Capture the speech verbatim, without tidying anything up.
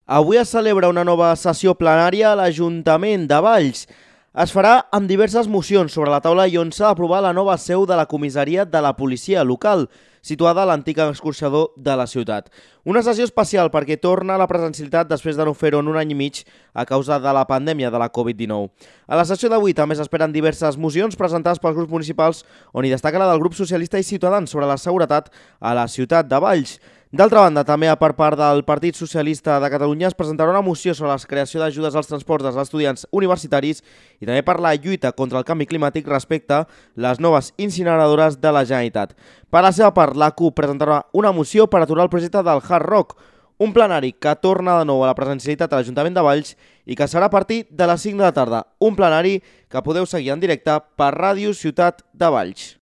Avui es celebra una nova sessió plenària a l'Ajuntament de Valls. Es farà amb diverses mocions sobre la taula i on s'ha d'aprovar la nova seu de la comissaria de la policia local, situada a l'antic escorxador de la ciutat. Una sessió especial perquè torna a la presencialitat després de no fer-ho en un any i mig a causa de la pandèmia de la Covid dinou. A la sessió d'avui també s'esperen diverses mocions presentades pels grups municipals, on hi destaca la del grup socialista i Ciutadans sobre la seguretat a la ciutat de Valls. D'altra banda, també per part del Partit Socialista de Catalunya es presentarà una moció sobre la creació d'ajudes als transports dels estudiants universitaris i també per la lluita contra el canvi climàtic respecte a les noves incineradores de la Generalitat. Per la seva part, la CUP presentarà una moció per aturar el projecte del Hard Rock, un plenari que torna de nou a la presencialitat a l'Ajuntament de Valls i que serà a partir de les cinc de la tarda. Un plenari que podeu seguir en directe per Ràdio Ciutat de Valls.